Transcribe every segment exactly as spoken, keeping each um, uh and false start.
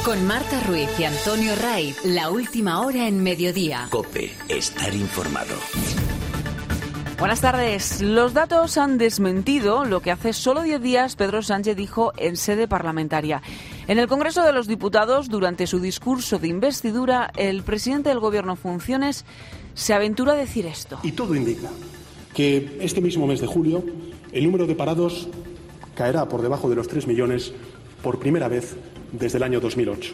Con Marta Ruiz y Antonio Raiz, la última hora en Mediodía. COPE, estar informado. Buenas tardes. Los datos han desmentido lo que hace solo diez días Pedro Sánchez dijo en sede parlamentaria. En el Congreso de los Diputados, durante su discurso de investidura, el presidente del Gobierno en funciones se aventura a decir esto. Y todo indica que este mismo mes de julio el número de parados caerá por debajo de los tres millones por primera vez desde el año dos mil ocho.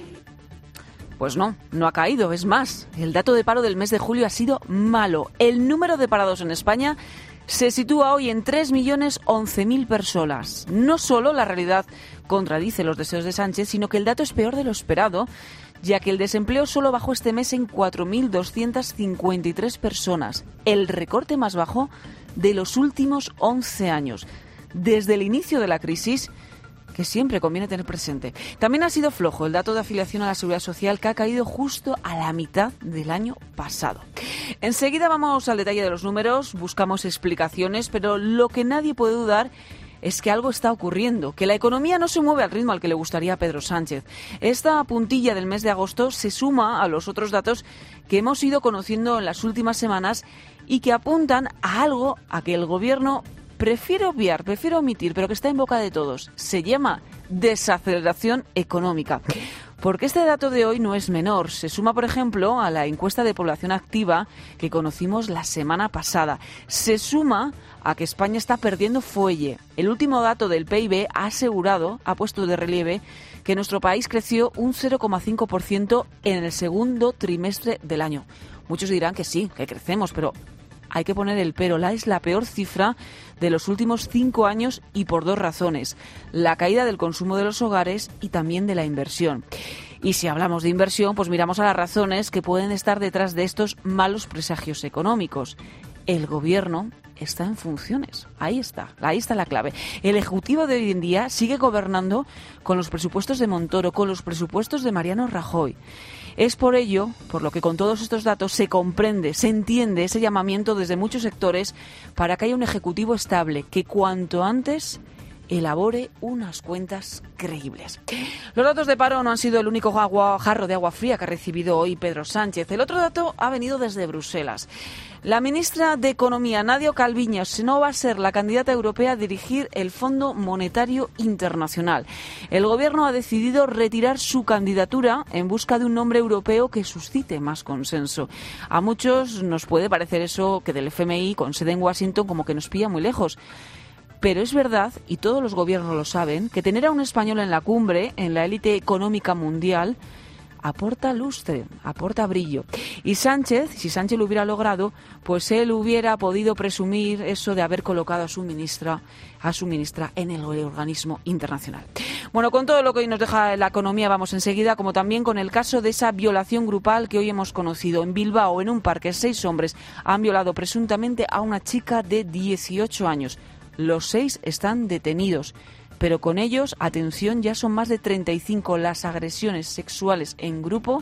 Pues no, no ha caído. Es más, el dato de paro del mes de julio ha sido malo. El número de parados en España se sitúa hoy en tres millones once mil personas. No solo la realidad contradice los deseos de Sánchez, sino que el dato es peor de lo esperado, ya que el desempleo solo bajó este mes en cuatro mil doscientas cincuenta y tres personas, el recorte más bajo de los últimos once años. Desde el inicio de la crisis, que siempre conviene tener presente. También ha sido flojo el dato de afiliación a la Seguridad Social, que ha caído justo a la mitad del año pasado. Enseguida vamos al detalle de los números, buscamos explicaciones, pero lo que nadie puede dudar es que algo está ocurriendo, que la economía no se mueve al ritmo al que le gustaría a Pedro Sánchez. Esta puntilla del mes de agosto se suma a los otros datos que hemos ido conociendo en las últimas semanas y que apuntan a algo a que el Gobierno prefiere obviar, prefiere omitir, pero que está en boca de todos. Se llama desaceleración económica. Porque este dato de hoy no es menor. Se suma, por ejemplo, a la encuesta de población activa que conocimos la semana pasada. Se suma a que España está perdiendo fuelle. El último dato del P I B ha asegurado, ha puesto de relieve, que nuestro país creció un cero coma cinco por ciento en el segundo trimestre del año. Muchos dirán que sí, que crecemos, pero hay que poner el pero. La es la peor cifra de los últimos cinco años y por dos razones. La caída del consumo de los hogares y también de la inversión. Y si hablamos de inversión, pues miramos a las razones que pueden estar detrás de estos malos presagios económicos. El Gobierno está en funciones. Ahí está, ahí está la clave. El Ejecutivo de hoy en día sigue gobernando con los presupuestos de Montoro, con los presupuestos de Mariano Rajoy. Es por ello, por lo que con todos estos datos se comprende, se entiende ese llamamiento desde muchos sectores para que haya un Ejecutivo estable, que cuanto antes elabore unas cuentas creíbles. Los datos de paro no han sido el único agua, jarro de agua fría que ha recibido hoy Pedro Sánchez. El otro dato ha venido desde Bruselas. La ministra de Economía, Nadia Calviño, no va a ser la candidata europea a dirigir el Fondo Monetario Internacional. El Gobierno ha decidido retirar su candidatura en busca de un nombre europeo que suscite más consenso. A muchos nos puede parecer eso que del F M I con sede en Washington como que nos pilla muy lejos. Pero es verdad, y todos los gobiernos lo saben, que tener a un español en la cumbre, en la élite económica mundial, aporta lustre, aporta brillo. Y Sánchez, si Sánchez lo hubiera logrado, pues él hubiera podido presumir eso de haber colocado a su ministra, a su ministra en el organismo internacional. Bueno, con todo lo que hoy nos deja la economía vamos enseguida, como también con el caso de esa violación grupal que hoy hemos conocido. En Bilbao, en un parque, seis hombres han violado presuntamente a una chica de dieciocho años. Los seis están detenidos, pero con ellos, atención, ya son más de treinta y cinco las agresiones sexuales en grupo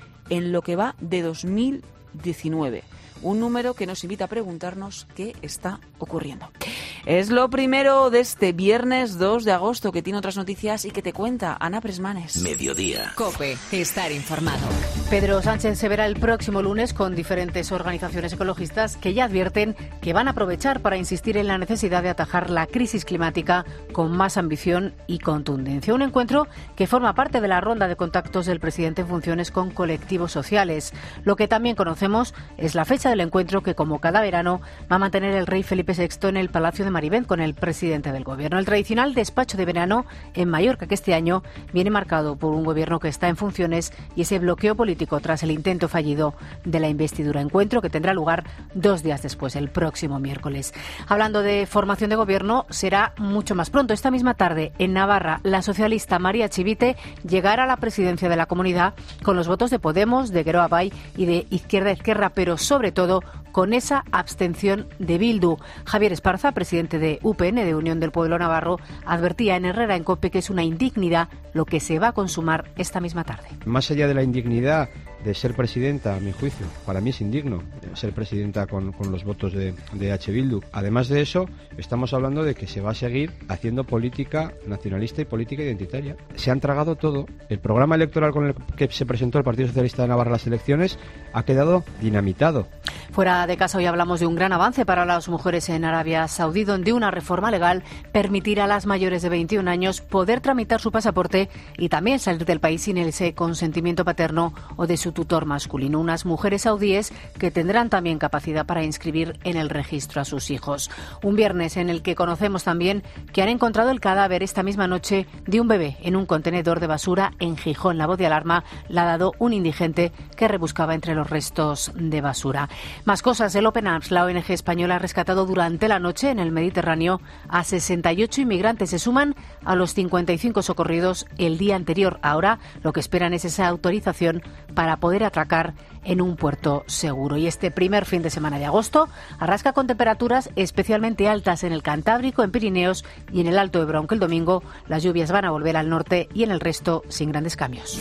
en lo que va de dos mil diecinueve. Un número que nos invita a preguntarnos qué está ocurriendo. Es lo primero de este viernes dos de agosto, que tiene otras noticias y que te cuenta Ana Presmanes. Mediodía. COPE, estar informado. Pedro Sánchez se verá el próximo lunes con diferentes organizaciones ecologistas que ya advierten que van a aprovechar para insistir en la necesidad de atajar la crisis climática con más ambición y contundencia. Un encuentro que forma parte de la ronda de contactos del presidente en funciones con colectivos sociales. Lo que también conocemos es la fecha del encuentro que, como cada verano, va a mantener el rey Felipe sexto en el Palacio de Marivent con el presidente del Gobierno. El tradicional despacho de verano en Mallorca, que este año viene marcado por un Gobierno que está en funciones y ese bloqueo político tras el intento fallido de la investidura. Encuentro que tendrá lugar dos días después, el próximo miércoles. Hablando de formación de Gobierno, será mucho más pronto. Esta misma tarde, en Navarra, la socialista María Chivite llegará a la presidencia de la comunidad con los votos de Podemos, de Geroa Bai y de Izquierda Ezquerra, pero sobre todo con esa abstención de Bildu. Javier Esparza, presidente de U P N, de Unión del Pueblo Navarro, advertía en Herrera en COPE que es una indignidad lo que se va a consumar esta misma tarde. Más allá de la indignidad de ser presidenta, a mi juicio. Para mí es indigno ser presidenta con, con los votos de, de H. Bildu. Además de eso, estamos hablando de que se va a seguir haciendo política nacionalista y política identitaria. Se han tragado todo. El programa electoral con el que se presentó el Partido Socialista de Navarra a las elecciones ha quedado dinamitado. Fuera de casa, hoy hablamos de un gran avance para las mujeres en Arabia Saudí, donde una reforma legal permitirá a las mayores de veintiún años poder tramitar su pasaporte y también salir del país sin ese consentimiento paterno o de su tutor masculino. Unas mujeres saudíes que tendrán también capacidad para inscribir en el registro a sus hijos. Un viernes en el que conocemos también que han encontrado el cadáver esta misma noche de un bebé en un contenedor de basura en Gijón. La voz de alarma la ha dado un indigente que rebuscaba entre los restos de basura. Más cosas, el Open Arms, la O N G española, ha rescatado durante la noche en el Mediterráneo a sesenta y ocho inmigrantes. Se suman a los cincuenta y cinco socorridos el día anterior. Ahora lo que esperan es esa autorización para poder atracar en un puerto seguro. Y este primer fin de semana de agosto arrasca con temperaturas especialmente altas en el Cantábrico, en Pirineos y en el Alto Ebro, aunque el domingo las lluvias van a volver al norte y en el resto sin grandes cambios.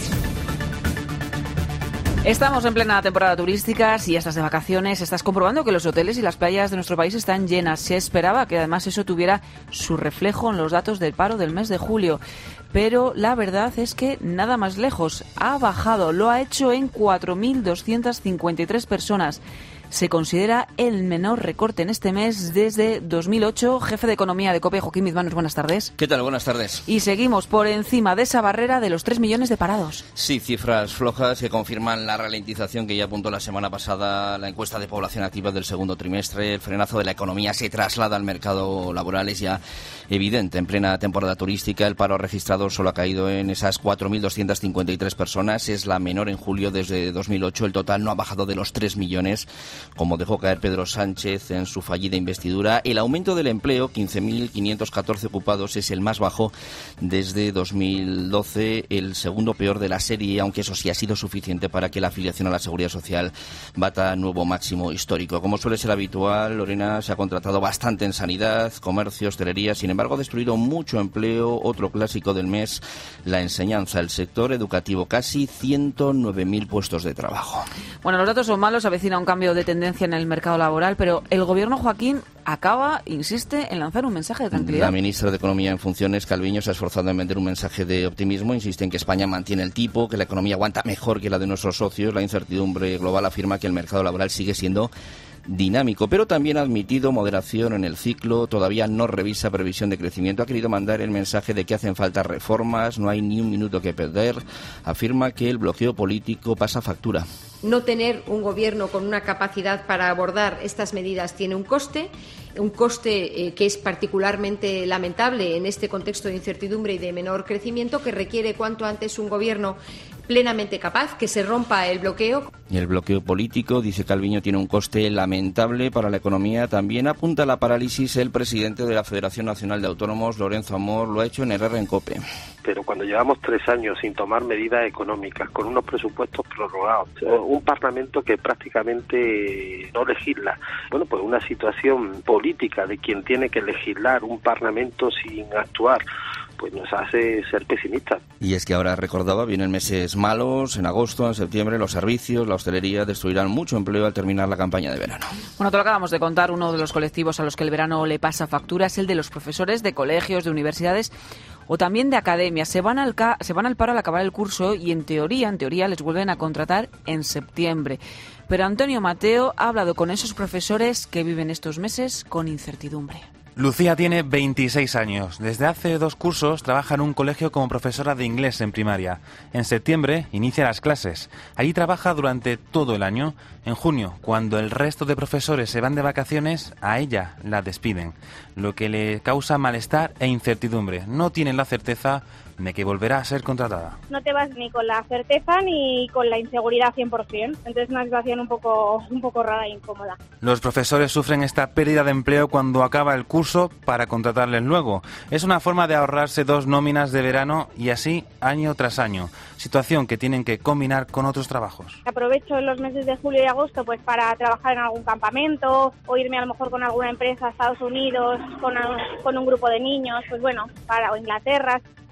Estamos en plena temporada turística. Si ya estás de vacaciones, estás comprobando que los hoteles y las playas de nuestro país están llenas. Se esperaba que además eso tuviera su reflejo en los datos del paro del mes de julio. Pero la verdad es que nada más lejos. Ha bajado, lo ha hecho en cuatro mil doscientas cincuenta y tres personas. Se considera el menor recorte en este mes desde dos mil ocho. Jefe de Economía de COPE, Joaquín Bizmanos, buenas tardes. ¿Qué tal? Buenas tardes. Y seguimos por encima de esa barrera de los tres millones de parados. Sí, cifras flojas que confirman la ralentización que ya apuntó la semana pasada la encuesta de población activa del segundo trimestre. El frenazo de la economía se traslada al mercado laboral, es ya evidente. En plena temporada turística, el paro registrado solo ha caído en esas cuatro mil doscientas cincuenta y tres personas. Es la menor en julio desde dos mil ocho. El total no ha bajado de los tres millones. Como dejó caer Pedro Sánchez en su fallida investidura. El aumento del empleo, quince mil quinientos catorce ocupados, es el más bajo desde dos mil doce, el segundo peor de la serie, aunque eso sí ha sido suficiente para que la afiliación a la Seguridad Social bata nuevo máximo histórico. Como suele ser habitual, Lorena, se ha contratado bastante en sanidad, comercio, hostelería. Sin embargo, ha destruido mucho empleo. Otro clásico del mes, la enseñanza, el sector educativo, casi ciento nueve mil puestos de trabajo. Bueno, los datos son malos, avecina un cambio de tendencia en el mercado laboral, pero el gobierno, Joaquín, acaba, insiste, en lanzar un mensaje de tranquilidad. La ministra de Economía en funciones, Calviño, se ha esforzado en vender un mensaje de optimismo. Insiste en que España mantiene el tipo, que la economía aguanta mejor que la de nuestros socios. La incertidumbre global afirma que el mercado laboral sigue siendo dinámico, pero también ha admitido moderación en el ciclo. Todavía no revisa previsión de crecimiento. Ha querido mandar el mensaje de que hacen falta reformas, no hay ni un minuto que perder. Afirma que el bloqueo político pasa factura. No tener un gobierno con una capacidad para abordar estas medidas tiene un coste, un coste eh, que es particularmente lamentable en este contexto de incertidumbre y de menor crecimiento, que requiere cuanto antes un gobierno plenamente capaz, que se rompa el bloqueo. Y el bloqueo político, dice Calviño, tiene un coste lamentable para la economía. También apunta a la parálisis el presidente de la Federación Nacional de Autónomos, Lorenzo Amor, lo ha hecho en Herrera en COPE. Pero cuando llevamos tres años sin tomar medidas económicas, con unos presupuestos prorrogados, un Parlamento que prácticamente no legisla, bueno, pues una situación política de quien tiene que legislar, un Parlamento sin actuar, pues nos hace ser pesimistas. Y es que ahora, recordaba, vienen meses malos. En agosto, en septiembre, los servicios, la hostelería destruirán mucho empleo al terminar la campaña de verano. Bueno, te lo acabamos de contar. Uno de los colectivos a los que el verano le pasa factura es el de los profesores de colegios, de universidades o también de academias. Se van al ca- se van al paro al acabar el curso y en teoría, en teoría les vuelven a contratar en septiembre. Pero Antonio Mateo ha hablado con esos profesores que viven estos meses con incertidumbre. Lucía tiene veintiséis años. Desde hace dos cursos trabaja en un colegio como profesora de inglés en primaria. En septiembre inicia las clases. Allí trabaja durante todo el año. En junio, cuando el resto de profesores se van de vacaciones, a ella la despiden, lo que le causa malestar e incertidumbre. No tiene la certeza de que volverá a ser contratada. No te vas ni con la certeza ni con la inseguridad cien por ciento. Entonces es una situación un poco, un poco rara e incómoda. Los profesores sufren esta pérdida de empleo cuando acaba el curso para contratarles luego. Es una forma de ahorrarse dos nóminas de verano y así año tras año. Situación que tienen que combinar con otros trabajos. Aprovecho los meses de julio y agosto pues para trabajar en algún campamento o irme a lo mejor con alguna empresa a Estados Unidos, con, con un grupo de niños, pues bueno, para o Inglaterra.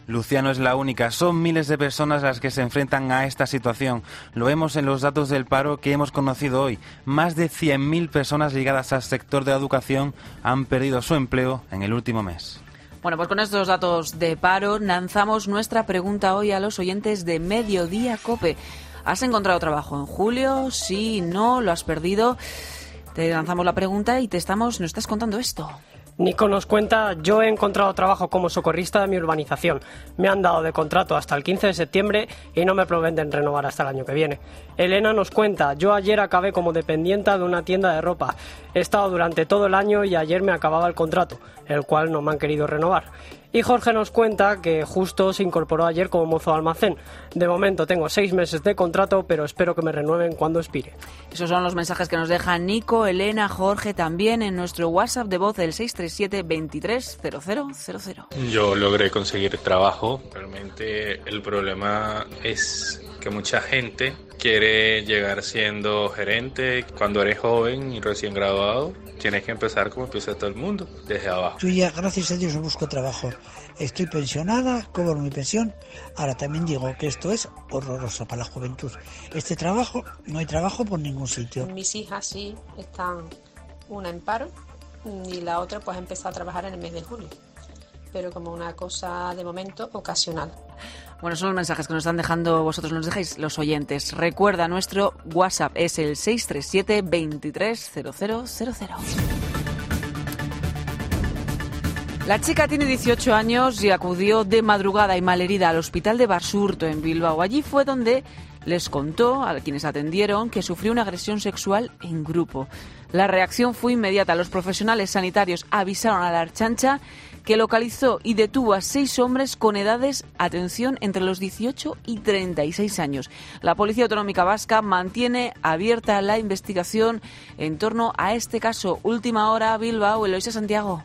Lucía no es la única, son miles de personas las que se enfrentan a esta situación. Lo vemos en los datos del paro que hemos conocido hoy. Más de cien mil personas ligadas al sector de la educación han perdido su empleo en el último mes. Bueno, pues con estos datos de paro lanzamos nuestra pregunta hoy a los oyentes de Mediodía COPE. ¿Has encontrado trabajo en julio? Sí, no, lo has perdido. Te lanzamos la pregunta y te estamos, nos estás contando esto. Nico nos cuenta: yo he encontrado trabajo como socorrista de mi urbanización. Me han dado de contrato hasta el quince de septiembre y no me prometen renovar hasta el año que viene. Elena nos cuenta: yo ayer acabé como dependienta de una tienda de ropa. He estado durante todo el año y ayer me acababa el contrato, el cual no me han querido renovar. Y Jorge nos cuenta que justo se incorporó ayer como mozo de almacén. De momento tengo seis meses de contrato, pero espero que me renueven cuando expire. Esos son los mensajes que nos dejan Nico, Elena, Jorge, también en nuestro WhatsApp de voz del seis tres siete, veintitrés, cero cero cero cero. Yo logré conseguir trabajo. Realmente el problema es que mucha gente quiere llegar siendo gerente. Cuando eres joven y recién graduado, tienes que empezar como empieza todo el mundo, desde abajo. Yo ya, gracias a Dios, busco trabajo. Estoy pensionada, cobro mi pensión. Ahora también digo que esto es horroroso para la juventud. Este trabajo, no hay trabajo por ningún sitio. Mis hijas sí están, una en paro y la otra pues empezó a trabajar en el mes de julio, pero como una cosa de momento ocasional. Bueno, son los mensajes que nos están dejando vosotros, nos dejáis los oyentes. Recuerda, nuestro WhatsApp es el seis tres siete, veintitrés, cero cero cero cero. La chica tiene dieciocho años y acudió de madrugada y malherida al hospital de Basurto, en Bilbao. Allí fue donde les contó a quienes atendieron que sufrió una agresión sexual en grupo. La reacción fue inmediata. Los profesionales sanitarios avisaron a la Ertzaintza, que localizó y detuvo a seis hombres con edades, atención, entre los dieciocho y treinta y seis años. La Policía Autonómica Vasca mantiene abierta la investigación en torno a este caso. Última hora, Bilbao, Eloisa Santiago.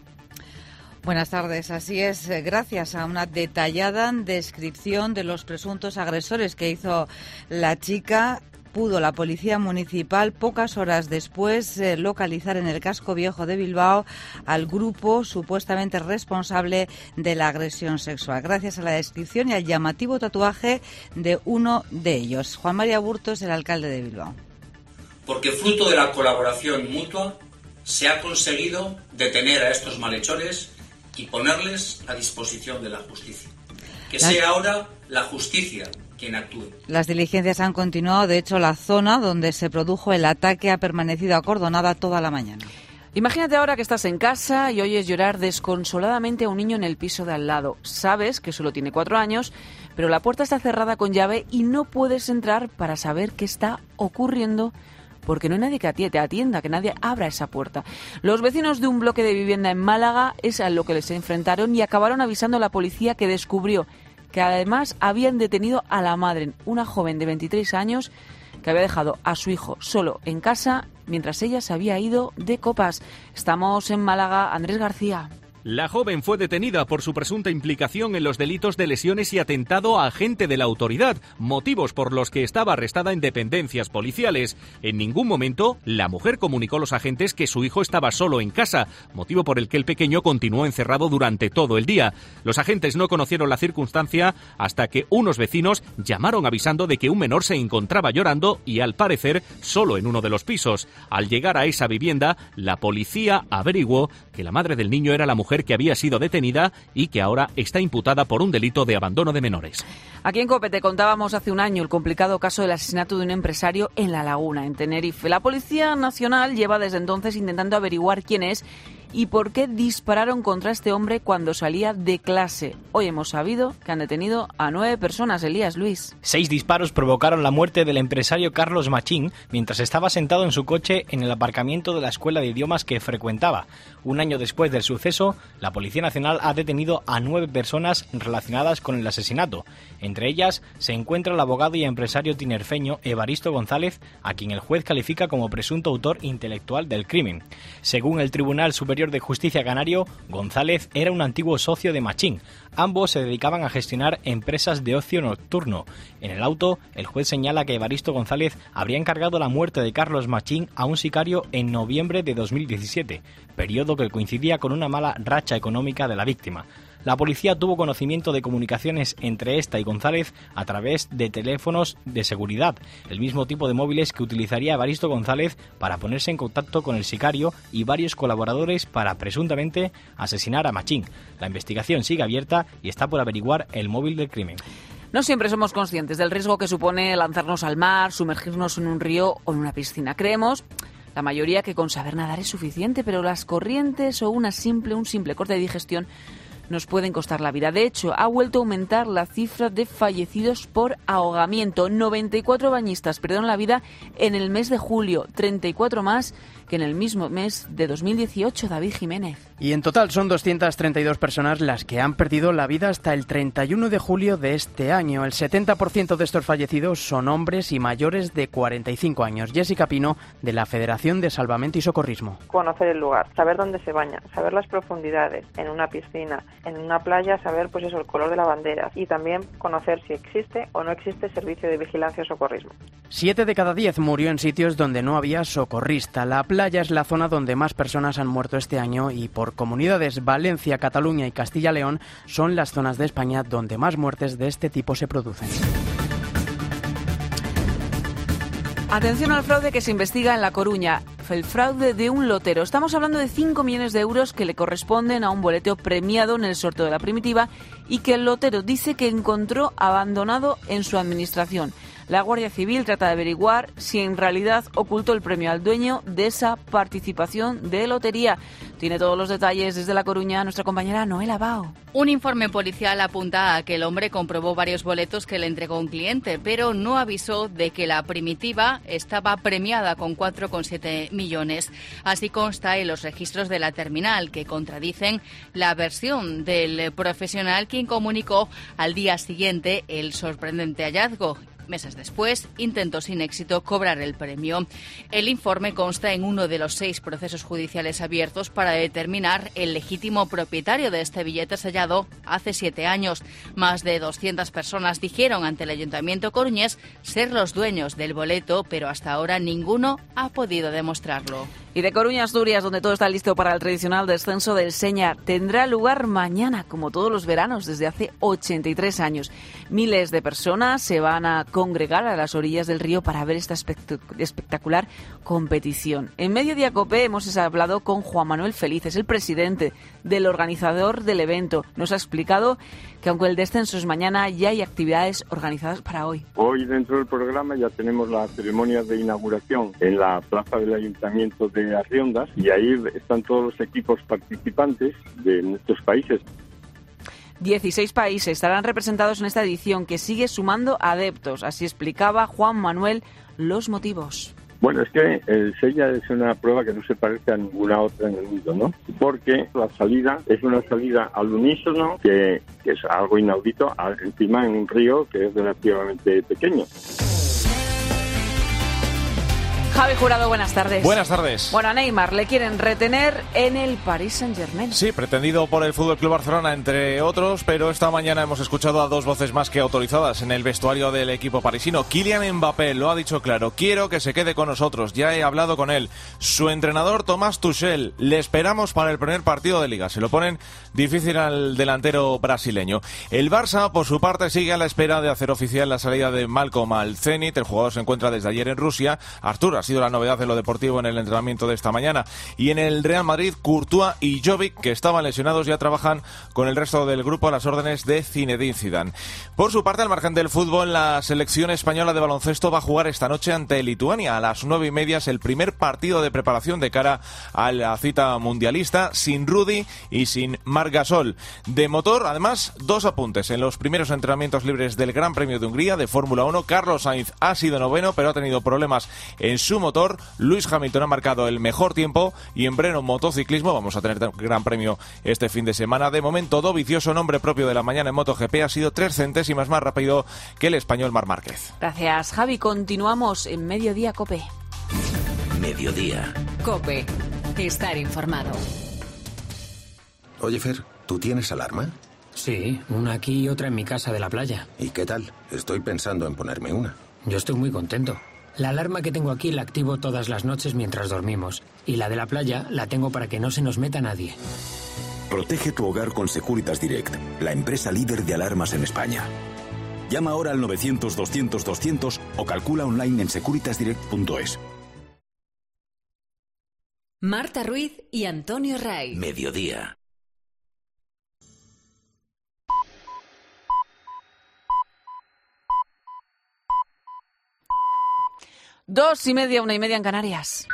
Buenas tardes. Así es, gracias a una detallada descripción de los presuntos agresores que hizo la chica, pudo la Policía Municipal pocas horas después eh, localizar en el casco viejo de Bilbao al grupo supuestamente responsable de la agresión sexual, gracias a la descripción y al llamativo tatuaje de uno de ellos. Juan María Burto es el alcalde de Bilbao. Porque fruto de la colaboración mutua se ha conseguido detener a estos malhechores y ponerles a disposición de la justicia. Que sea ahora la justicia quien actúe. Las diligencias han continuado. De hecho, la zona donde se produjo el ataque ha permanecido acordonada toda la mañana. Imagínate ahora que estás en casa y oyes llorar desconsoladamente a un niño en el piso de al lado. Sabes que solo tiene cuatro años, pero la puerta está cerrada con llave y no puedes entrar para saber qué está ocurriendo, porque no hay nadie que te atienda, que nadie abra esa puerta. Los vecinos de un bloque de vivienda en Málaga es a lo que les enfrentaron y acabaron avisando a la policía, que descubrió que además habían detenido a la madre, una joven de veintitrés años que había dejado a su hijo solo en casa mientras ella se había ido de copas. Estamos en Málaga, Andrés García. La joven fue detenida por su presunta implicación en los delitos de lesiones y atentado a agente de la autoridad, motivos por los que estaba arrestada en dependencias policiales. En ningún momento la mujer comunicó a los agentes que su hijo estaba solo en casa, motivo por el que el pequeño continuó encerrado durante todo el día. Los agentes no conocieron la circunstancia hasta que unos vecinos llamaron avisando de que un menor se encontraba llorando y, al parecer, solo en uno de los pisos. Al llegar a esa vivienda, la policía averiguó que la madre del niño era la mujer que había sido detenida y que ahora está imputada por un delito de abandono de menores. Aquí en COPE te contábamos hace un año el complicado caso del asesinato de un empresario en La Laguna, en Tenerife. La Policía Nacional lleva desde entonces intentando averiguar quién es y por qué dispararon contra este hombre cuando salía de clase. Hoy hemos sabido que han detenido a nueve personas. Elías Luis. Seis disparos provocaron la muerte del empresario Carlos Machín mientras estaba sentado en su coche en el aparcamiento de la escuela de idiomas que frecuentaba. Un año después del suceso, la Policía Nacional ha detenido a nueve personas relacionadas con el asesinato. Entre ellas se encuentra el abogado y empresario tinerfeño Evaristo González, a quien el juez califica como presunto autor intelectual del crimen. Según el Tribunal Superior de Justicia canario, González era un antiguo socio de Machín. Ambos se dedicaban a gestionar empresas de ocio nocturno. En el auto, el juez señala que Evaristo González habría encargado la muerte de Carlos Machín a un sicario en noviembre de dos mil diecisiete, periodo que coincidía con una mala racha económica de la víctima. La policía tuvo conocimiento de comunicaciones entre esta y González a través de teléfonos de seguridad, el mismo tipo de móviles que utilizaría Evaristo González para ponerse en contacto con el sicario y varios colaboradores para presuntamente asesinar a Machín. La investigación sigue abierta y está por averiguar el móvil del crimen. No siempre somos conscientes del riesgo que supone lanzarnos al mar, sumergirnos en un río o en una piscina. Creemos, la mayoría, que con saber nadar es suficiente, pero las corrientes o una simple, un simple corte de digestión nos pueden costar la vida. De hecho, ha vuelto a aumentar la cifra de fallecidos por ahogamiento. noventa y cuatro bañistas perdieron la vida en el mes de julio, treinta y cuatro más que en el mismo mes de dos mil dieciocho, David Jiménez. Y en total son doscientas treinta y dos personas las que han perdido la vida hasta el treinta y uno de julio de este año. El setenta por ciento de estos fallecidos son hombres y mayores de cuarenta y cinco años. Jessica Pino, de la Federación de Salvamento y Socorrismo. Conocer el lugar, saber dónde se baña, saber las profundidades, en una piscina, en una playa, saber pues eso, el color de la bandera, y también conocer si existe o no existe servicio de vigilancia o socorrismo. Siete de cada diez murió en sitios donde no había socorrista. La playa es la zona donde más personas han muerto este año y por comunidades Valencia, Cataluña y Castilla-León son las zonas de España donde más muertes de este tipo se producen. Atención al fraude que se investiga en La Coruña, el fraude de un lotero. Estamos hablando de cinco millones de euros que le corresponden a un boleto premiado en el sorteo de la Primitiva y que el lotero dice que encontró abandonado en su administración. La Guardia Civil trata de averiguar si en realidad ocultó el premio al dueño de esa participación de lotería. Tiene todos los detalles desde La Coruña nuestra compañera Noela Bao. Un informe policial apunta a que el hombre comprobó varios boletos que le entregó un cliente, pero no avisó de que la Primitiva estaba premiada con cuatro coma siete millones. Así consta en los registros de la terminal, que contradicen la versión del profesional, quien comunicó al día siguiente el sorprendente hallazgo. Meses después, intentó sin éxito cobrar el premio. El informe consta en uno de los seis procesos judiciales abiertos para determinar el legítimo propietario de este billete sellado hace siete años. Más de doscientas personas dijeron ante el Ayuntamiento coruñés ser los dueños del boleto, pero hasta ahora ninguno ha podido demostrarlo. Y de Coruña a Asturias, donde todo está listo para el tradicional descenso del Seña, tendrá lugar mañana, como todos los veranos, desde hace ochenta y tres años. Miles de personas se van a congregar a las orillas del río para ver esta espectacular competición. En Mediodía Cope hemos hablado con Juan Manuel Feliz, es el presidente del organizador del evento. Nos ha explicado que aunque el descenso es mañana, ya hay actividades organizadas para hoy. Hoy dentro del programa ya tenemos la ceremonia de inauguración en la plaza del Ayuntamiento de Arriondas y ahí están todos los equipos participantes de muchos países. dieciséis países estarán representados en esta edición que sigue sumando adeptos. Así explicaba Juan Manuel los motivos. Bueno, es que el Sella es una prueba que no se parece a ninguna otra en el mundo, ¿no? Porque la salida es una salida al unísono, que, que es algo inaudito, encima en un río que es relativamente pequeño. Javi Jurado, buenas tardes. Buenas tardes. Bueno, a Neymar le quieren retener en el Paris Saint-Germain. Sí, pretendido por el F C Barcelona, entre otros, pero esta mañana hemos escuchado a dos voces más que autorizadas en el vestuario del equipo parisino. Kylian Mbappé lo ha dicho claro, quiero que se quede con nosotros, ya he hablado con él. Su entrenador Thomas Tuchel, le esperamos para el primer partido de Liga. Se lo ponen difícil al delantero brasileño. El Barça, por su parte, sigue a la espera de hacer oficial la salida de Malcolm al Zenit. El jugador se encuentra desde ayer en Rusia. Artur ha sido la novedad de lo deportivo en el entrenamiento de esta mañana. Y en el Real Madrid, Courtois y Jovic, que estaban lesionados, ya trabajan con el resto del grupo a las órdenes de Zinedine Zidane. Por su parte, al margen del fútbol, la selección española de baloncesto va a jugar esta noche ante Lituania. A las nueve y media es el primer partido de preparación de cara a la cita mundialista, sin Rudy y sin Marc Gasol. De motor, además, dos apuntes. En los primeros entrenamientos libres del Gran Premio de Hungría de Fórmula uno, Carlos Sainz ha sido noveno, pero ha tenido problemas en su motor. Luis Hamilton ha marcado el mejor tiempo y en Breno motociclismo vamos a tener Gran Premio este fin de semana. De momento, Dovizioso, nombre propio de la mañana en MotoGP, ha sido tres centésimas más rápido que el español Marc Márquez. Gracias, Javi. Continuamos en Mediodía Cope. Mediodía. Cope. Estar informado. Oye, Fer, ¿tú tienes alarma? Sí, una aquí y otra en mi casa de la playa. ¿Y qué tal? Estoy pensando en ponerme una. Yo estoy muy contento. La alarma que tengo aquí la activo todas las noches mientras dormimos. Y la de la playa la tengo para que no se nos meta nadie. Protege tu hogar con Securitas Direct, la empresa líder de alarmas en España. Llama ahora al novecientos doscientos doscientos o calcula online en securitas direct punto es. Marta Ruiz y Antonio Ray. Mediodía. Dos y media, una y media en Canarias.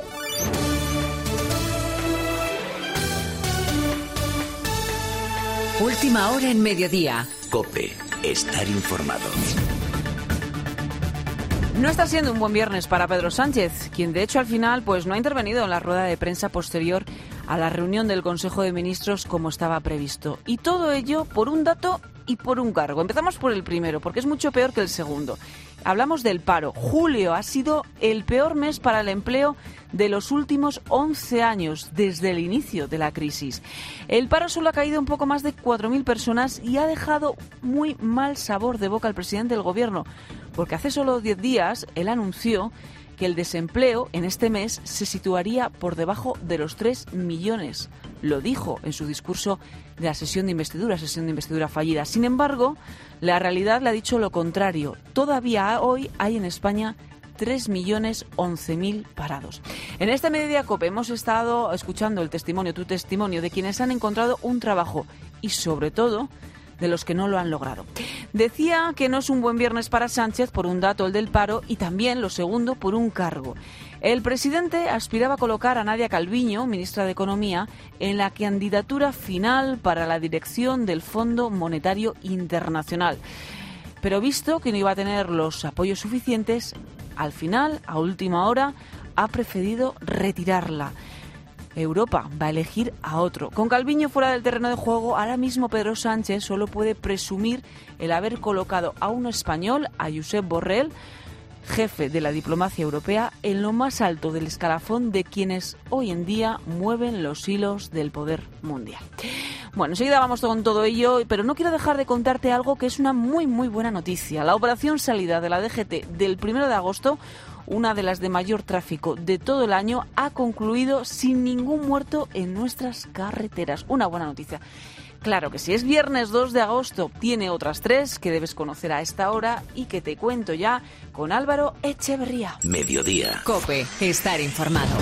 Última hora en Mediodía. COPE. Estar informado. No está siendo un buen viernes para Pedro Sánchez, quien de hecho al final pues no ha intervenido en la rueda de prensa posterior a la reunión del Consejo de Ministros como estaba previsto. Y todo ello por un dato y por un cargo. Empezamos por el primero, porque es mucho peor que el segundo. Hablamos del paro. Julio ha sido el peor mes para el empleo de los últimos once años, desde el inicio de la crisis. El paro solo ha caído un poco más de cuatro mil personas y ha dejado muy mal sabor de boca al presidente del Gobierno, porque hace solo diez días él anunció que el desempleo en este mes se situaría por debajo de los tres millones. Lo dijo en su discurso de la sesión de investidura, sesión de investidura fallida. Sin embargo, la realidad le ha dicho lo contrario. Todavía hoy hay en España tres millones once mil parados. En este Mediodía COPE hemos estado escuchando el testimonio, tu testimonio, de quienes han encontrado un trabajo y, sobre todo, de los que no lo han logrado. Decía que no es un buen viernes para Sánchez por un dato, el del paro, y también, lo segundo, por un cargo. El presidente aspiraba a colocar a Nadia Calviño, ministra de Economía, en la candidatura final para la dirección del Fondo Monetario Internacional. Pero visto que no iba a tener los apoyos suficientes, al final, a última hora, ha preferido retirarla. Europa va a elegir a otro. Con Calviño fuera del terreno de juego, ahora mismo Pedro Sánchez solo puede presumir el haber colocado a un español, a Josep Borrell, jefe de la diplomacia europea, en lo más alto del escalafón de quienes hoy en día mueven los hilos del poder mundial. Bueno, enseguida vamos con todo ello, pero no quiero dejar de contarte algo que es una muy, muy buena noticia. La operación salida de la D G T del primero de agosto, una de las de mayor tráfico de todo el año, ha concluido sin ningún muerto en nuestras carreteras. Una buena noticia. Claro que si es viernes dos de agosto, tiene otras tres que debes conocer a esta hora y que te cuento ya con Álvaro Echeverría. Mediodía. COPE. Estar informado.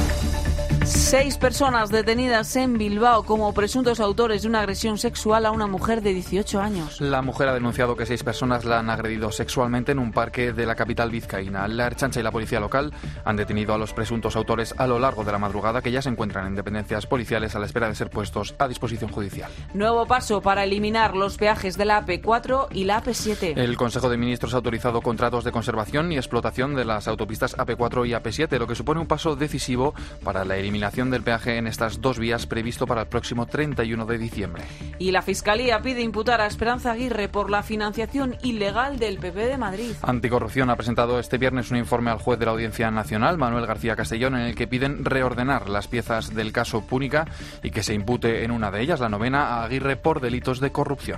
Seis personas detenidas en Bilbao como presuntos autores de una agresión sexual a una mujer de dieciocho años. La mujer ha denunciado que seis personas la han agredido sexualmente en un parque de la capital vizcaína. La Ertzaintza y la policía local han detenido a los presuntos autores a lo largo de la madrugada, que ya se encuentran en dependencias policiales a la espera de ser puestos a disposición judicial. Nuevo paso para eliminar los peajes de la A P cuatro y la A P siete. El Consejo de Ministros ha autorizado contratos de conservación y explotación de las autopistas A P cuatro y A P siete, lo que supone un paso decisivo para la eliminación del peaje en estas dos vías previsto para el próximo treinta y uno de diciembre. Y la Fiscalía pide imputar a Esperanza Aguirre por la financiación ilegal del P P de Madrid. Anticorrupción ha presentado este viernes un informe al juez de la Audiencia Nacional, Manuel García Castellón, en el que piden reordenar las piezas del caso Púnica y que se impute en una de ellas, la novena, a Aguirre por delitos de corrupción.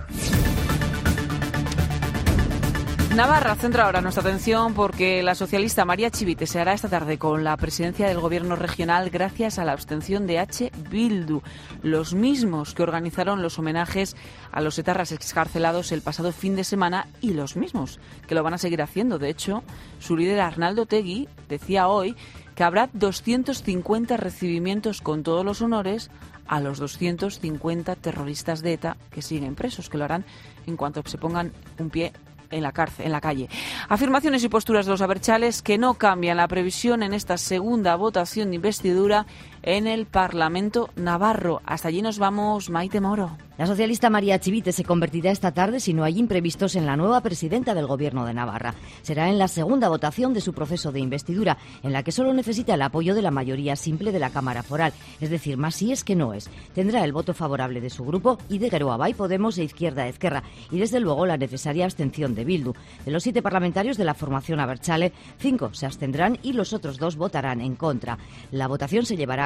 Navarra centra ahora nuestra atención porque la socialista María Chivite se hará esta tarde con la presidencia del gobierno regional gracias a la abstención de H. Bildu, los mismos que organizaron los homenajes a los etarras excarcelados el pasado fin de semana y los mismos que lo van a seguir haciendo. De hecho, su líder Arnaldo Otegi decía hoy que habrá doscientos cincuenta recibimientos con todos los honores a los doscientos cincuenta terroristas de ETA que siguen presos, que lo harán en cuanto se pongan un pie en la cárcel, en la calle. Afirmaciones y posturas de los abertzales que no cambian la previsión en esta segunda votación de investidura en el Parlamento navarro. Hasta allí nos vamos, Maite Moro. La socialista María Chivite se convertirá esta tarde, si no hay imprevistos, en la nueva presidenta del Gobierno de Navarra. Será en la segunda votación de su proceso de investidura, en la que solo necesita el apoyo de la mayoría simple de la Cámara Foral, es decir, más sí es que no es. Tendrá el voto favorable de su grupo y de Geroa Bai, Podemos e Izquierda Ezkerra, y desde luego la necesaria abstención de Bildu. De los siete parlamentarios de la formación abertzale, cinco se abstendrán y los otros dos votarán en contra. La votación se llevará a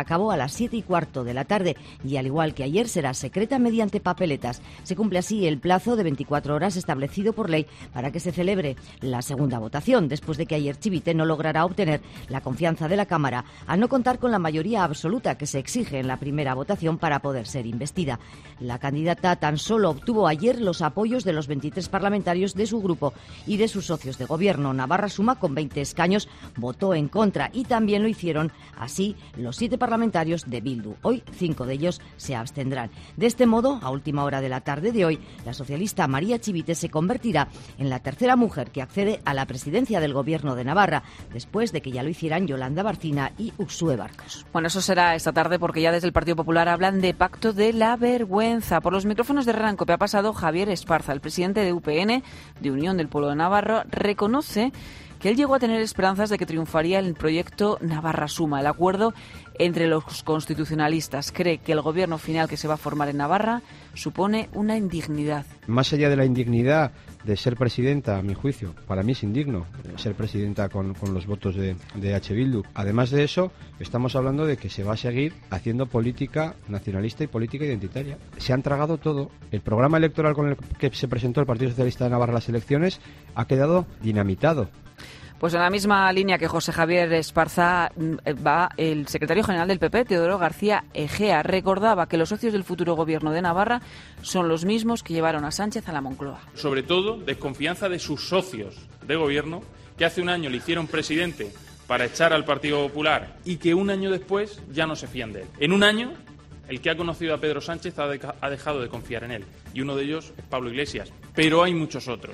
cabo a las siete y cuarto de la tarde y, al igual que ayer, será secreta mediante papeletas. Se cumple así el plazo de veinticuatro horas establecido por ley para que se celebre la segunda votación, después de que ayer Chivite no logrará obtener la confianza de la Cámara al no contar con la mayoría absoluta que se exige en la primera votación para poder ser investida. La candidata tan solo obtuvo ayer los apoyos de los veintitrés parlamentarios de su grupo y de sus socios de gobierno. Navarra Suma, con veinte escaños, votó en contra y también lo hicieron así los siete parlamentarios de Bildu. Hoy cinco de ellos se abstendrán. De este modo, a última hora de la tarde de hoy, la socialista María Chivite se convertirá en la tercera mujer que accede a la presidencia del Gobierno de Navarra, después de que ya lo hicieran Yolanda Barcina y Uxue Barcos. Bueno, eso será esta tarde, porque ya desde el Partido Popular hablan de pacto de la vergüenza. Por los micrófonos de Herrera en Cope ha pasado Javier Esparza, el presidente de U P N, de Unión del Pueblo de Navarra, reconoce que él llegó a tener esperanzas de que triunfaría el proyecto Navarra Suma, el acuerdo entre los constitucionalistas. Cree que el gobierno final que se va a formar en Navarra supone una indignidad. Más allá de la indignidad de ser presidenta, a mi juicio, para mí es indigno ser presidenta con, con los votos de, de H. Bildu. Además de eso, estamos hablando de que se va a seguir haciendo política nacionalista y política identitaria. Se han tragado todo. El programa electoral con el que se presentó el Partido Socialista de Navarra a las elecciones ha quedado dinamitado. Pues en la misma línea que José Javier Esparza va el secretario general del P P, Teodoro García Egea. Recordaba que los socios del futuro gobierno de Navarra son los mismos que llevaron a Sánchez a la Moncloa. Sobre todo, desconfianza de sus socios de gobierno, que hace un año le hicieron presidente para echar al Partido Popular y que un año después ya no se fían de él. En un año, el que ha conocido a Pedro Sánchez ha, de- ha dejado de confiar en él, y uno de ellos es Pablo Iglesias, pero hay muchos otros.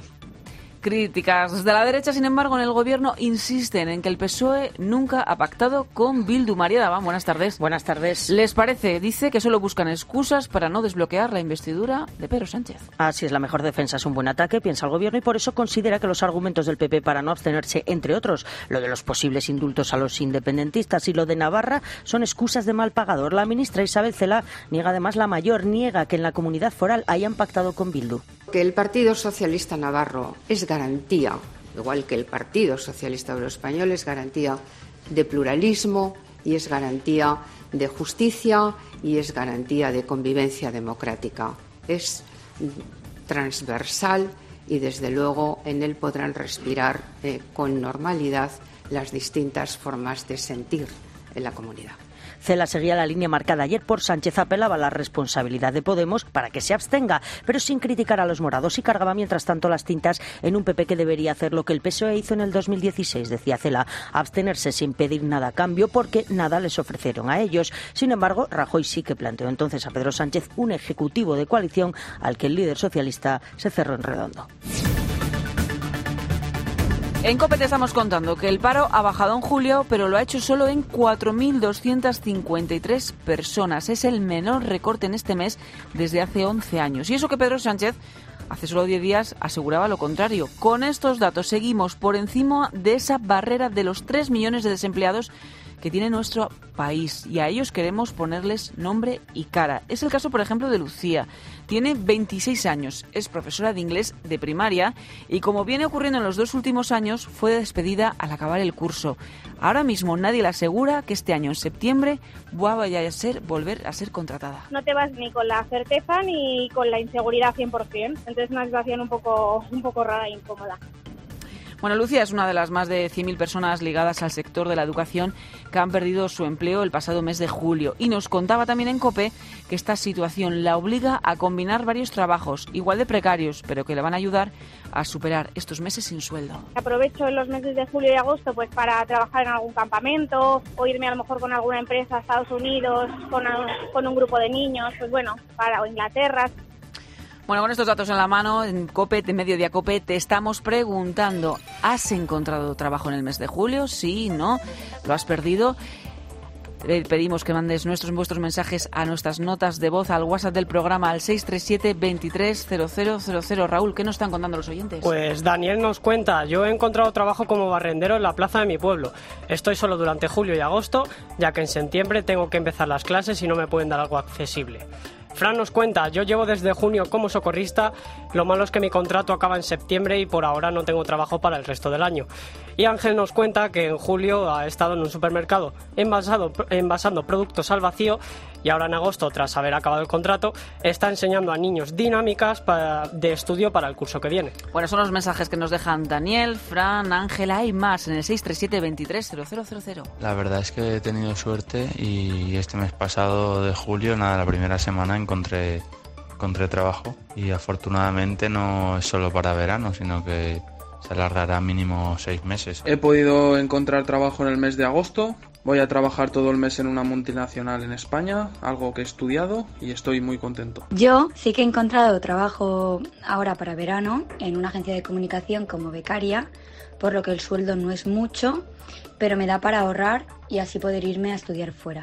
Críticas desde la derecha, sin embargo, en el gobierno insisten en que el P S O E nunca ha pactado con Bildu. María Daván, buenas tardes. Buenas tardes. ¿Les parece? Dice que solo buscan excusas para no desbloquear la investidura de Pedro Sánchez. Así es, la mejor defensa es un buen ataque, piensa el gobierno, y por eso considera que los argumentos del P P para no abstenerse, entre otros, lo de los posibles indultos a los independentistas y lo de Navarra, son excusas de mal pagador. La ministra Isabel Celaá niega además la mayor, niega que en la comunidad foral hayan pactado con Bildu. Que el Partido Socialista Navarro es garantía, igual que el Partido Socialista Obrero Español, es garantía de pluralismo y es garantía de justicia y es garantía de convivencia democrática. Es transversal y, desde luego, en él podrán respirar eh, con normalidad las distintas formas de sentir en la comunidad. Celaá seguía la línea marcada ayer por Sánchez, apelaba a la responsabilidad de Podemos para que se abstenga, pero sin criticar a los morados, y cargaba mientras tanto las tintas en un P P que debería hacer lo que el P S O E hizo en el dos mil dieciséis, decía Celaá, abstenerse sin pedir nada a cambio porque nada les ofrecieron a ellos. Sin embargo, Rajoy sí que planteó entonces a Pedro Sánchez un ejecutivo de coalición al que el líder socialista se cerró en redondo. En COPE te estamos contando que el paro ha bajado en julio, pero lo ha hecho solo en cuatro mil doscientas cincuenta y tres personas. Es el menor recorte en este mes desde hace once años. Y eso que Pedro Sánchez hace solo diez días aseguraba lo contrario. Con estos datos seguimos por encima de esa barrera de los tres millones de desempleados que tiene nuestro país, y a ellos queremos ponerles nombre y cara. Es el caso, por ejemplo, de Lucía. Tiene veintiséis años, es profesora de inglés de primaria y, como viene ocurriendo en los dos últimos años, fue despedida al acabar el curso. Ahora mismo nadie le asegura que este año, en septiembre, vaya a ser, volver a ser contratada. No te vas ni con la certeza ni con la inseguridad cien por ciento. Entonces, una situación un poco, un poco rara e incómoda. Bueno, Lucía es una de las más de cien mil personas ligadas al sector de la educación que han perdido su empleo el pasado mes de julio. Y nos contaba también en COPE que esta situación la obliga a combinar varios trabajos, igual de precarios, pero que le van a ayudar a superar estos meses sin sueldo. Aprovecho los meses de julio y agosto pues para trabajar en algún campamento o irme a lo mejor con alguna empresa a Estados Unidos, con, con un grupo de niños, pues bueno, para o Inglaterra. Bueno, con estos datos en la mano, en COPE, de Mediodía COPE, te estamos preguntando, ¿has encontrado trabajo en el mes de julio? Sí, no, ¿lo has perdido? Le pedimos que mandes nuestros vuestros mensajes a nuestras notas de voz al WhatsApp del programa al seis tres siete, veintitrés, cero cero cero cero. Raúl, ¿qué nos están contando los oyentes? Pues Daniel nos cuenta, yo he encontrado trabajo como barrendero en la plaza de mi pueblo. Estoy solo durante julio y agosto, ya que en septiembre tengo que empezar las clases y no me pueden dar algo accesible. Fran nos cuenta, yo llevo desde junio como socorrista, lo malo es que mi contrato acaba en septiembre y por ahora no tengo trabajo para el resto del año. Y Ángel nos cuenta que en julio ha estado en un supermercado envasado, envasando productos al vacío y ahora en agosto, tras haber acabado el contrato, está enseñando a niños dinámicas para, de estudio para el curso que viene. Bueno, son los mensajes que nos dejan Daniel, Fran, Ángela y más en el seis tres siete, veintitrés, cero cero cero cero. La verdad es que he tenido suerte y este mes pasado de julio, nada, la primera semana encontré, encontré trabajo y afortunadamente no es solo para verano, sino que se alargará mínimo seis meses. He podido encontrar trabajo en el mes de agosto. Voy a trabajar todo el mes en una multinacional en España, algo que he estudiado y estoy muy contento. Yo sí que he encontrado trabajo ahora para verano en una agencia de comunicación como becaria, por lo que el sueldo no es mucho, pero me da para ahorrar y así poder irme a estudiar fuera.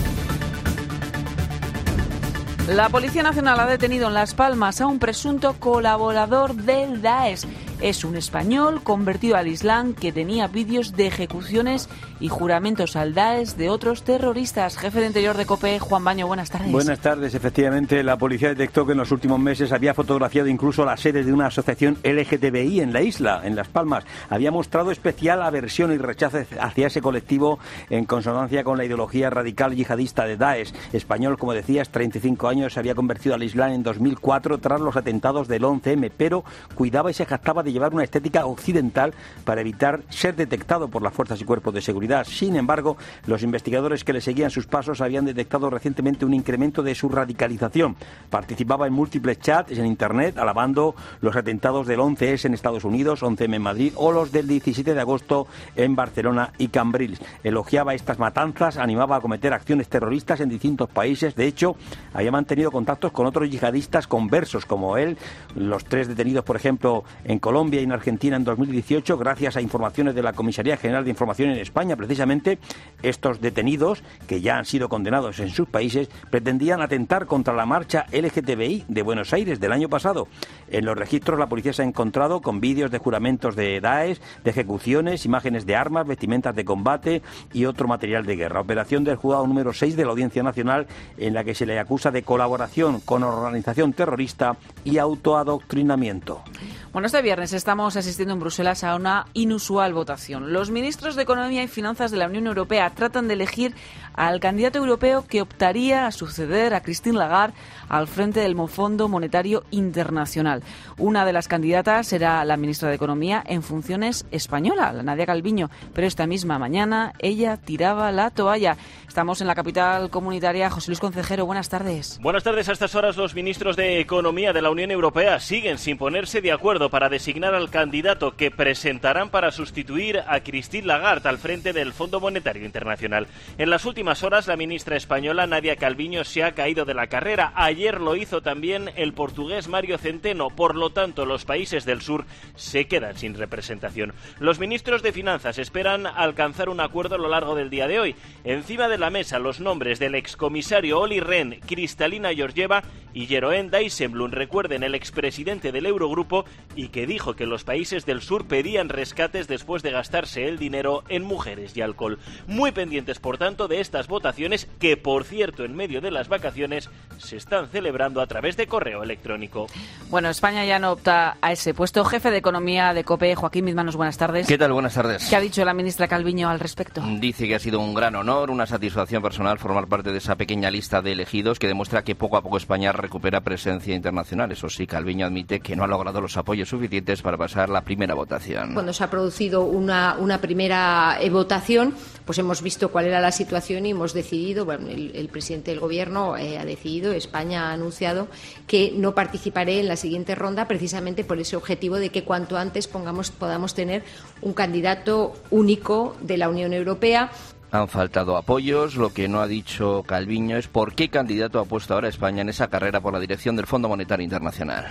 La Policía Nacional ha detenido en Las Palmas a un presunto colaborador del Daesh. Es un español convertido al Islam que tenía vídeos de ejecuciones y juramentos al Daesh de otros terroristas. Jefe de Interior de COPE, Juan Baño, buenas tardes. Buenas tardes. Efectivamente, la policía detectó que en los últimos meses había fotografiado incluso las sedes de una asociación L G T B I en la isla, en Las Palmas. Había mostrado especial aversión y rechazo hacia ese colectivo en consonancia con la ideología radical yihadista de Daesh. Español, como decías, treinta y cinco años, se había convertido al Islam en dos mil cuatro tras los atentados del once eme, pero cuidaba y se jactaba de llevar una estética occidental para evitar ser detectado por las fuerzas y cuerpos de seguridad. Sin embargo, los investigadores que le seguían sus pasos habían detectado recientemente un incremento de su radicalización. Participaba en múltiples chats en Internet, alabando los atentados del once ese en Estados Unidos, once eme en Madrid, o los del diecisiete de agosto en Barcelona y Cambrils. Elogiaba estas matanzas, animaba a cometer acciones terroristas en distintos países. De hecho, había mantenido contactos con otros yihadistas conversos como él. Los tres detenidos, por ejemplo, en Colombia y en Argentina en dos mil dieciocho, gracias a informaciones de la Comisaría General de Información en España. Precisamente estos detenidos, que ya han sido condenados en sus países, pretendían atentar contra la marcha L G T B I de Buenos Aires del año pasado. En los registros, la policía se ha encontrado con vídeos de juramentos de Daesh, de ejecuciones, imágenes de armas, vestimentas de combate y otro material de guerra. Operación del juzgado número seis de la Audiencia Nacional, en la que se le acusa de colaboración con organización terrorista y autoadoctrinamiento. Bueno, este viernes estamos asistiendo en Bruselas a una inusual votación. Los ministros de Economía y Finanzas de la Unión Europea tratan de elegir al candidato europeo que optaría a suceder a Christine Lagarde al frente del Fondo Monetario Internacional. Una de las candidatas será la ministra de Economía en funciones española, la Nadia Calviño, pero esta misma mañana ella tiraba la toalla. Estamos en la capital comunitaria. José Luis Concejero, buenas tardes. Buenas tardes. A estas horas los ministros de Economía de la Unión Europea siguen sin ponerse de acuerdo para designar al candidato que presentarán para sustituir a Christine Lagarde al frente del Fondo Monetario Internacional. En las últimas horas, la ministra española Nadia Calviño se ha caído de la carrera. Ayer lo hizo también el portugués Mário Centeno. Por lo tanto, los países del sur se quedan sin representación. Los ministros de Finanzas esperan alcanzar un acuerdo a lo largo del día de hoy. Encima de la mesa, los nombres del excomisario Olli Rehn, Kristalina Georgieva y Jeroen Dijsselbloem. Recuerden, el expresidente del Eurogrupo y que dijo que los países del sur pedían rescates después de gastarse el dinero en mujeres y alcohol. Muy pendientes, por tanto, de estas votaciones que, por cierto, en medio de las vacaciones se están celebrando a través de correo electrónico. Bueno, España ya no opta a ese puesto. Jefe de Economía de COPE, Joaquín Mizmanos, buenas tardes. ¿Qué tal? Buenas tardes. ¿Qué ha dicho la ministra Calviño al respecto? Dice que ha sido un gran honor, una satisfacción personal formar parte de esa pequeña lista de elegidos que demuestra que poco a poco España recupera presencia internacional. Eso sí, Calviño admite que no ha logrado los apoyos suficientes para pasar la primera votación. Cuando se ha producido una, una primera eh, votación, pues hemos visto cuál era la situación y hemos decidido, bueno, el, el presidente del Gobierno eh, ha decidido, España ha anunciado que no participaré en la siguiente ronda precisamente por ese objetivo de que cuanto antes pongamos, podamos tener un candidato único de la Unión Europea. Han faltado apoyos. Lo que no ha dicho Calviño es por qué candidato ha puesto ahora a España en esa carrera por la dirección del Fondo Monetario Internacional.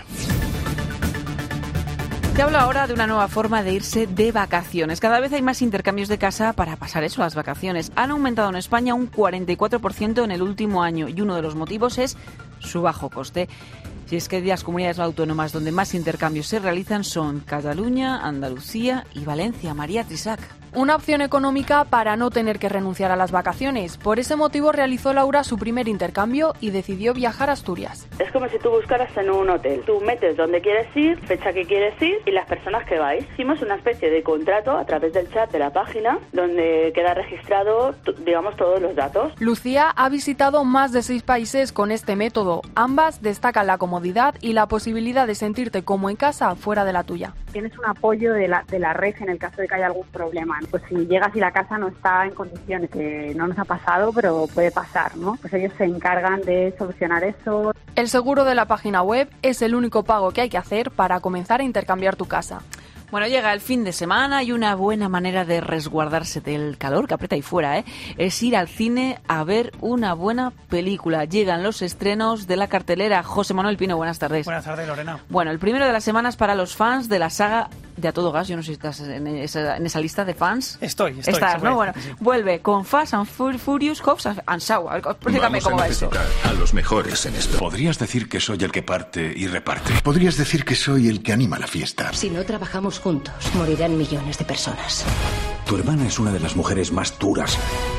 Te hablo ahora de una nueva forma de irse de vacaciones. Cada vez hay más intercambios de casa para pasar eso, las vacaciones. Han aumentado en España un cuarenta y cuatro por ciento en el último año y uno de los motivos es su bajo coste. Si es que las comunidades autónomas donde más intercambios se realizan son Cataluña, Andalucía y Valencia. María Trisac. Una opción económica para no tener que renunciar a las vacaciones. Por ese motivo realizó Laura su primer intercambio y decidió viajar a Asturias. Es como si tú buscaras en un hotel. Tú metes dónde quieres ir, fecha que quieres ir y las personas que vais. Hicimos una especie de contrato a través del chat de la página donde queda registrado, digamos, todos los datos. Lucía ha visitado más de seis países con este método. Ambas destacan la comodidad y la posibilidad de sentirte como en casa fuera de la tuya. Tienes un apoyo de la, de la red en el caso de que haya algún problema. Pues si llegas y la casa no está en condiciones, que no nos ha pasado, pero puede pasar, ¿no? Pues ellos se encargan de solucionar eso. El seguro de la página web es el único pago que hay que hacer para comenzar a intercambiar tu casa. Bueno, llega el fin de semana y una buena manera de resguardarse del calor que aprieta ahí fuera, ¿eh? es ir al cine a ver una buena película. Llegan los estrenos de la cartelera. José Manuel Pino, buenas tardes. Buenas tardes, Lorena. Bueno, el primero de las semanas para los fans de la saga de A Todo Gas. Yo no sé si estás en esa, en esa lista de fans. Estoy, estoy. Estás, ¿no? Bueno, sí. Vuelve con Fast and Furious, Hobbs and Shaw. Explícame cómo va eso. Vamos a necesitar a los mejores en esto. Podrías decir que soy el que parte y reparte. Podrías decir que soy el que anima la fiesta. Si no trabajamos juntos, morirán millones de personas. Tu hermana es una de las mujeres más duras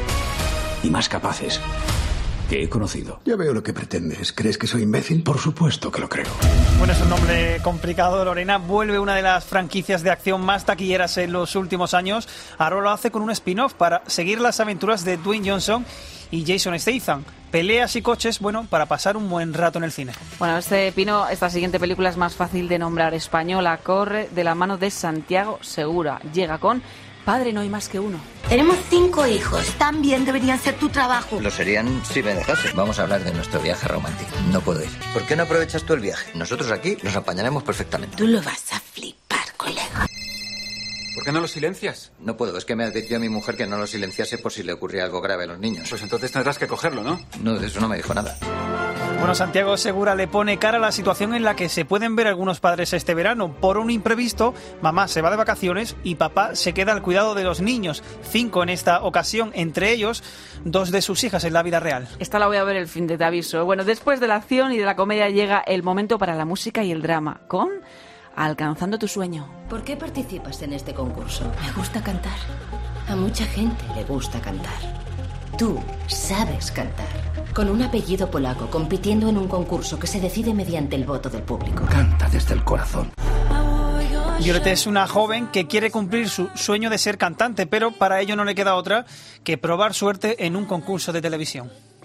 y más capaces que he conocido. Ya veo lo que pretendes. ¿Crees que soy imbécil? Por supuesto que lo creo. Bueno, es un nombre complicado, Lorena. Vuelve una de las franquicias de acción más taquilleras en los últimos años. Ahora lo hace con un spin-off para seguir las aventuras de Dwayne Johnson y Jason Statham. Peleas y coches, bueno, para pasar un buen rato en el cine. Bueno, este Pino, esta siguiente película es más fácil de nombrar. Española, corre de la mano de Santiago Segura. Llega con Padre no hay más que uno. Tenemos cinco hijos. También deberían ser tu trabajo. Lo serían si me dejase. Vamos a hablar de nuestro viaje romántico. No puedo ir. ¿Por qué no aprovechas tú el viaje? Nosotros aquí nos apañaremos perfectamente. Tú lo vas a flipar, colega. ¿Por qué no lo silencias? No puedo, es que me advirtió a mi mujer que no lo silenciase por si le ocurría algo grave a los niños. Pues entonces tendrás que cogerlo, ¿no? No, de eso no me dijo nada. Bueno, Santiago Segura le pone cara a la situación en la que se pueden ver algunos padres este verano. Por un imprevisto, mamá se va de vacaciones y papá se queda al cuidado de los niños. Cinco en esta ocasión, entre ellos dos de sus hijas en la vida real. Esta la voy a ver el fin de te aviso. Bueno, después de la acción y de la comedia llega el momento para la música y el drama, con Alcanzando tu sueño. ¿Por qué participas en este concurso? Me gusta cantar. A mucha gente le gusta cantar. Tú sabes cantar. Con un apellido polaco, compitiendo en un concurso que se decide mediante el voto del público. Canta desde el corazón. Violeta es una joven que quiere cumplir su sueño de ser cantante, pero para ello no le queda otra que probar suerte en un concurso de televisión.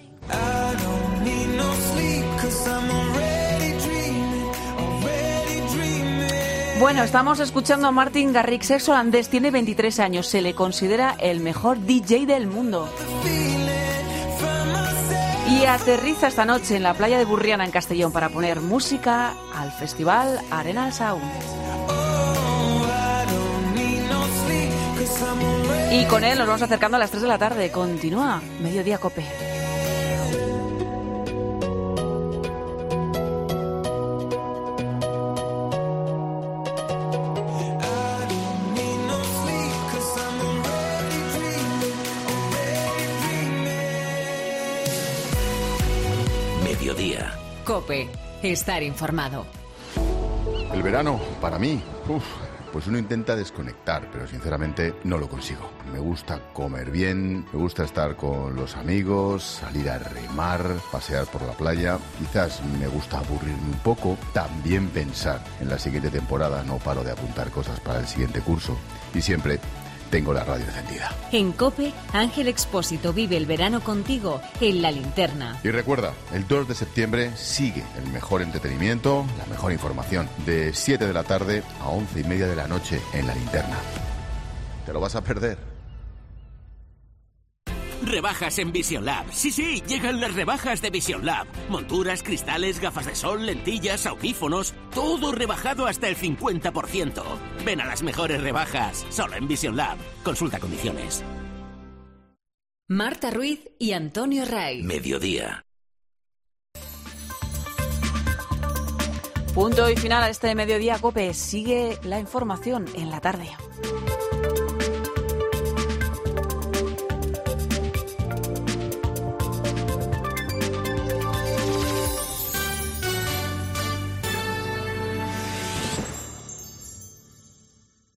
Bueno, estamos escuchando a Martin Garrix, ex holandés, tiene veintitrés años, se le considera el mejor D J del mundo. Y aterriza esta noche en la playa de Burriana, en Castellón, para poner música al festival Arena Sound. Y con él nos vamos acercando a las tres de la tarde. Continúa Mediodía Cope. Mediodía. Cope, estar informado. El verano, para mí, uf, pues uno intenta desconectar, pero sinceramente no lo consigo. Me gusta comer bien, me gusta estar con los amigos, salir a remar, pasear por la playa. Quizás me gusta aburrirme un poco, también pensar en la siguiente temporada. No paro de apuntar cosas para el siguiente curso y siempre tengo la radio encendida. En COPE, Ángel Expósito vive el verano contigo en La Linterna. Y recuerda, el dos de septiembre sigue el mejor entretenimiento, la mejor información, de siete de la tarde a once y media de la noche en La Linterna. ¿Te lo vas a perder? Rebajas en Vision Lab. Sí, sí, llegan las rebajas de Vision Lab. Monturas, cristales, gafas de sol, lentillas, audífonos, todo rebajado hasta el cincuenta por ciento. Ven a las mejores rebajas, solo en Vision Lab. Consulta condiciones. Marta Ruiz y Antonio Ray. Mediodía. Punto y final a este Mediodía Cope. Sigue la información en la tarde.